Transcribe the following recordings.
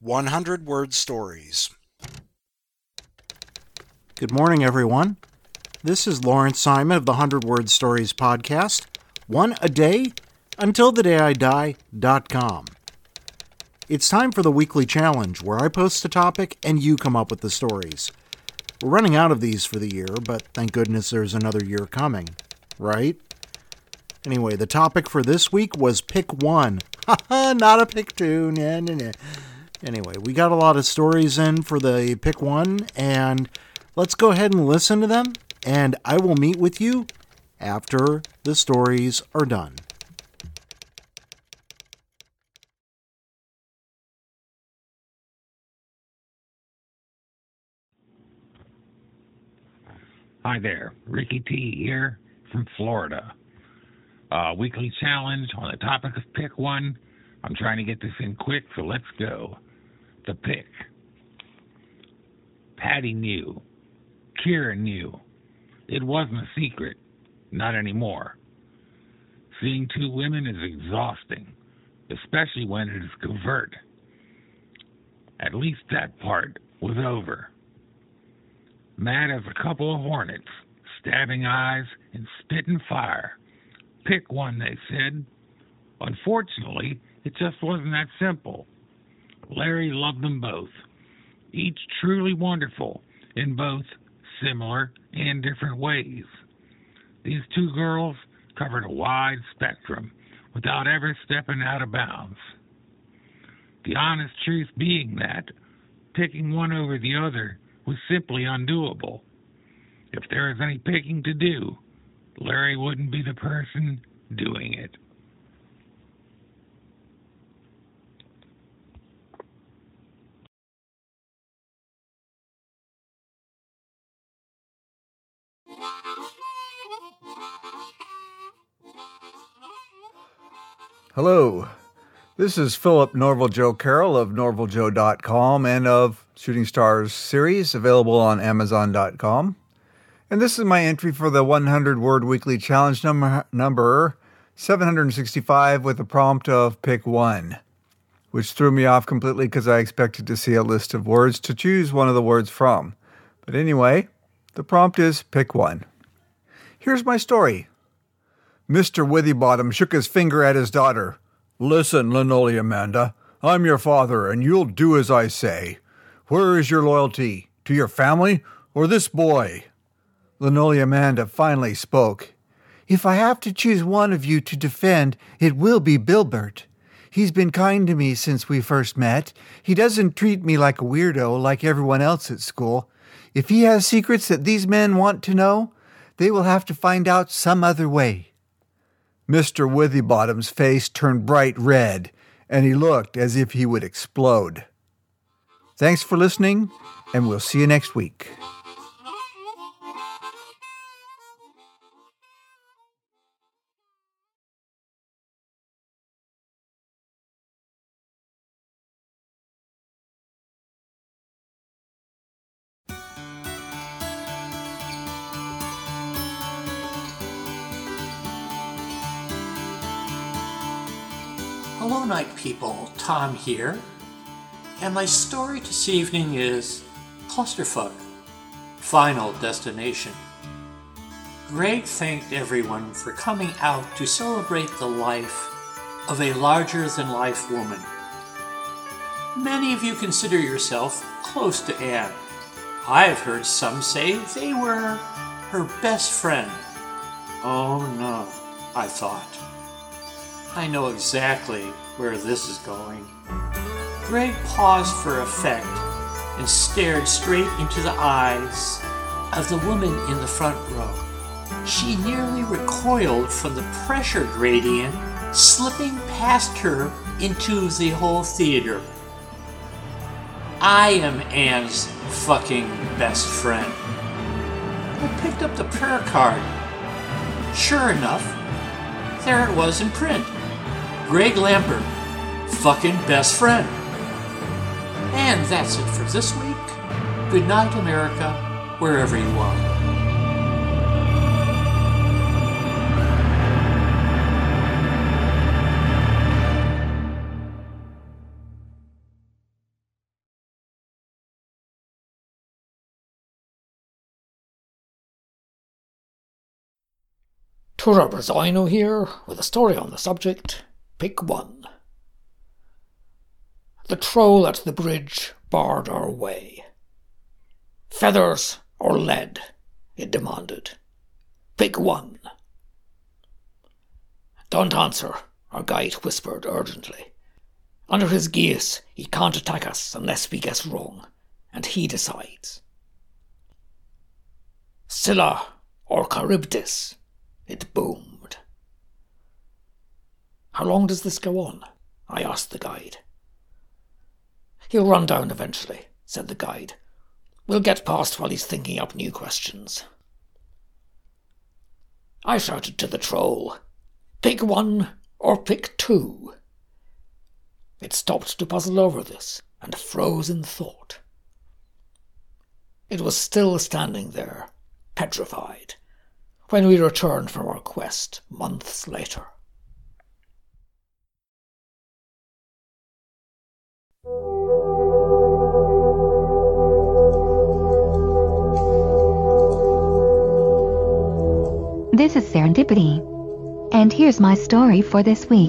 100 Word Stories. Good morning, everyone. This is Lawrence Simon of the 100 Word Stories podcast, one a day until the day I die.com. It's time for the weekly challenge where I post a topic and you come up with the stories. We're running out of these for the year, but thank goodness there's another year coming, right? Anyway, the topic for this week was pick one. Haha, not a pick two. Nah. Anyway, we got a lot of stories in for the pick one, and let's go ahead and listen to them, and I will meet with you after the stories are done. Hi there, Ricky T here from Florida. Weekly challenge on the topic of pick one. I'm trying to get this in quick, so let's go. The pick. Patty knew. Kira knew. It wasn't a secret. Not anymore. Seeing two women is exhausting, especially when it is covert. At least that part was over. Mad as a couple of hornets, stabbing eyes and spitting fire. Pick one, they said. Unfortunately, it just wasn't that simple. Larry loved them both, each truly wonderful in both similar and different ways. These two girls covered a wide spectrum without ever stepping out of bounds. The honest truth being that picking one over the other was simply undoable. If there was any picking to do, Larry wouldn't be the person doing it. Hello, this is Philip Norval Joe Carroll of norvaljoe.com and of Shooting Stars series, available on amazon.com. And this is my entry for the 100-word weekly challenge number 765 with the prompt of pick one, which threw me off completely because I expected to see a list of words to choose one of the words from. But anyway, the prompt is pick one. Here's my story. Mr. Withybottom shook his finger at his daughter. Listen, Linoleum Amanda, I'm your father, and you'll do as I say. Where is your loyalty? To your family or this boy? Linoleum Amanda finally spoke. If I have to choose one of you to defend, it will be Bilbert. He's been kind to me since we first met. He doesn't treat me like a weirdo like everyone else at school. If he has secrets that these men want to know, they will have to find out some other way. Mr. Withybottom's face turned bright red, and he looked as if he would explode. Thanks for listening, and we'll see you next week. Hello, night people. Tom here. And my story this evening is Clusterfuck, Final Destination. Greg thanked everyone for coming out to celebrate the life of a larger-than-life woman. Many of you consider yourself close to Anne. I've heard some say they were her best friend. Oh no, I thought. I know exactly where this is going. Greg paused for effect and stared straight into the eyes of the woman in the front row. She nearly recoiled from the pressure gradient slipping past her into the whole theater. I am Anne's fucking best friend. I picked up the prayer card. Sure enough, there it was in print. Greg Lambert, fucking best friend. And that's it for this week. Good night, America, wherever you are. Tura Brazino here, with a story on the subject. Pick one. The troll at the bridge barred our way. Feathers or lead, it demanded. Pick one. Don't answer, our guide whispered urgently. Under his geas, he can't attack us unless we guess wrong, and he decides. Scylla or Charybdis, it boomed. How long does this go on? I asked the guide. He'll run down eventually, said the guide. We'll get past while he's thinking up new questions. I shouted to the troll, pick one or pick two. It stopped to puzzle over this and froze in thought. It was still standing there, petrified, when we returned from our quest months later. This is Serendipity, and here's my story for this week.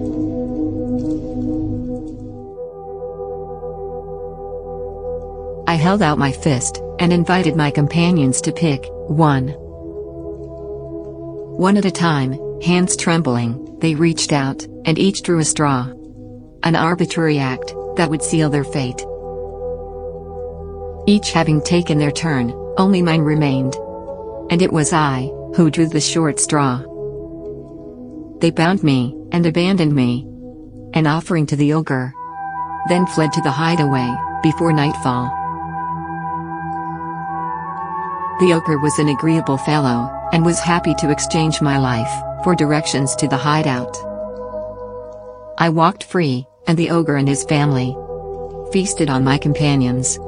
I held out my fist and invited my companions to pick one. One at a time, hands trembling, they reached out, and each drew a straw. An arbitrary act that would seal their fate. Each having taken their turn, only mine remained. And it was I who drew the short straw. They bound me and abandoned me, an offering to the ogre, then fled to the hideaway before nightfall. The ogre was an agreeable fellow, and was happy to exchange my life for directions to the hideout. I walked free, and the ogre and his family feasted on my companions.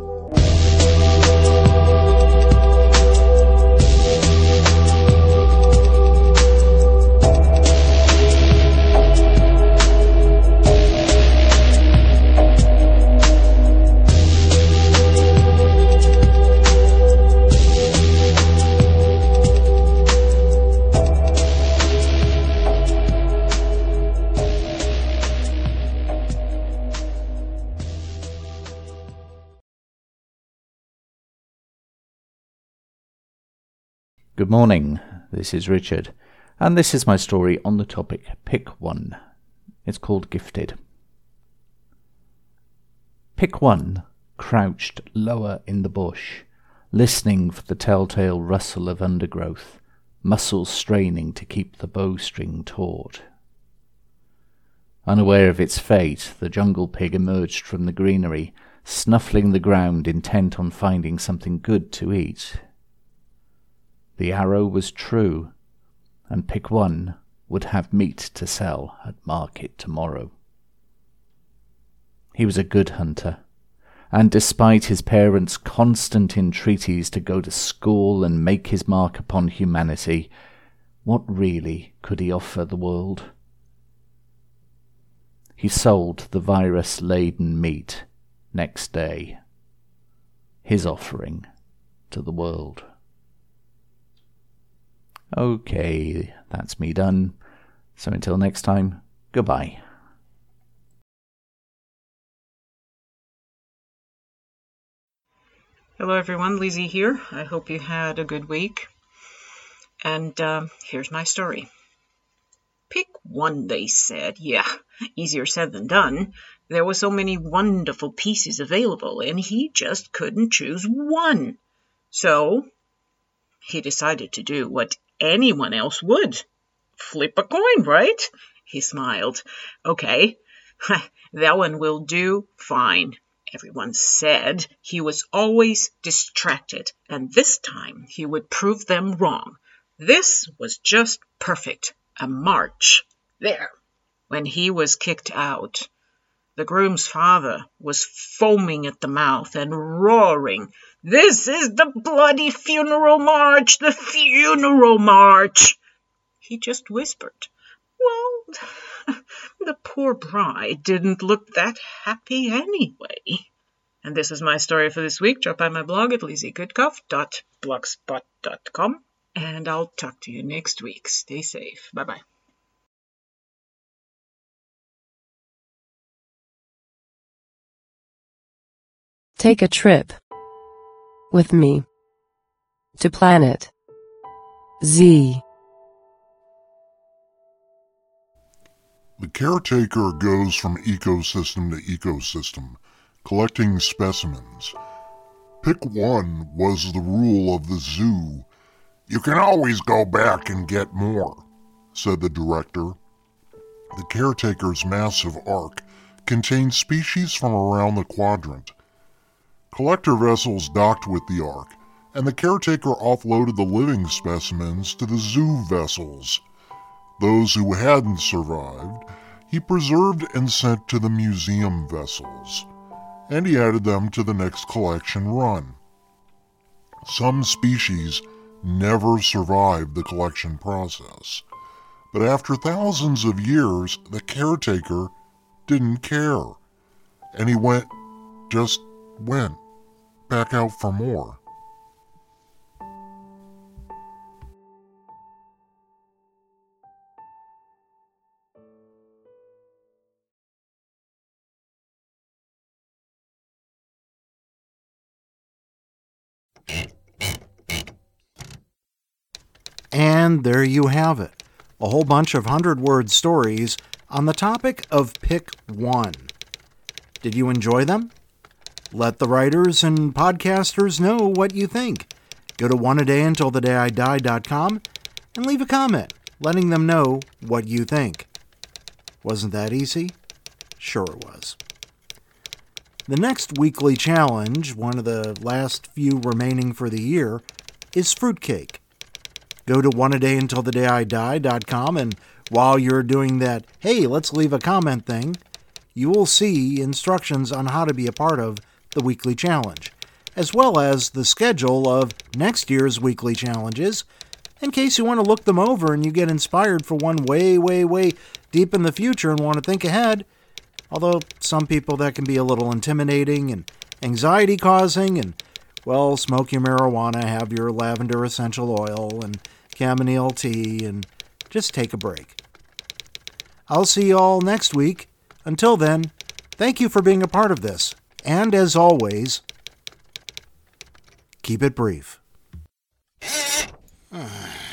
Good morning, this is Richard, and this is my story on the topic Pick One. It's called Gifted. Pick One crouched lower in the bush, listening for the telltale rustle of undergrowth, muscles straining to keep the bowstring taut. Unaware of its fate, the jungle pig emerged from the greenery, snuffling the ground, intent on finding something good to eat. The arrow was true, and Pick One would have meat to sell at market tomorrow. He was a good hunter, and despite his parents' constant entreaties to go to school and make his mark upon humanity, what really could he offer the world? He sold the virus-laden meat next day, his offering to the world. Okay, that's me done. So until next time, goodbye. Hello everyone, Lizzie here. I hope you had a good week. And here's my story. Pick one, they said. Yeah, easier said than done. There were so many wonderful pieces available, and he just couldn't choose one. So he decided to do what anyone else would. Flip a coin, right? He smiled. Okay, that one will do fine. Everyone said he was always distracted, and this time he would prove them wrong. This was just perfect. A march. There. When he was kicked out, the groom's father was foaming at the mouth and roaring, "This is the bloody funeral march! The funeral march!" He just whispered. Well, the poor bride didn't look that happy anyway. And this is my story for this week. Drop by my blog at lizziegoodcuff.blogspot.com. and I'll talk to you next week. Stay safe. Bye-bye. Take a trip with me to Planet Z. The caretaker goes from ecosystem to ecosystem, collecting specimens. Pick one was the rule of the zoo. You can always go back and get more, said the director. The caretaker's massive ark contained species from around the quadrant. Collector vessels docked with the ark, and the caretaker offloaded the living specimens to the zoo vessels. Those who hadn't survived, he preserved and sent to the museum vessels, and he added them to the next collection run. Some species never survived the collection process, but after thousands of years, the caretaker didn't care, and he went back out for more. And there you have it, a whole bunch of 100-word stories on the topic of Pick One. Did you enjoy them? Let the writers and podcasters know what you think. Go to oneadayuntilthedayidie.com and leave a comment, letting them know what you think. Wasn't that easy? Sure it was. The next weekly challenge, one of the last few remaining for the year, is fruitcake. Go to oneadayuntilthedayidie.com, and while you're doing that, hey, let's leave a comment thing, you will see instructions on how to be a part of the weekly challenge, as well as the schedule of next year's weekly challenges, in case you want to look them over and you get inspired for one way, way, way deep in the future and want to think ahead. Although some people that can be a little intimidating and anxiety-causing, and, well, smoke your marijuana, have your lavender essential oil, and chamomile tea, and just take a break. I'll see you all next week. Until then, thank you for being a part of this. And as always, keep it brief.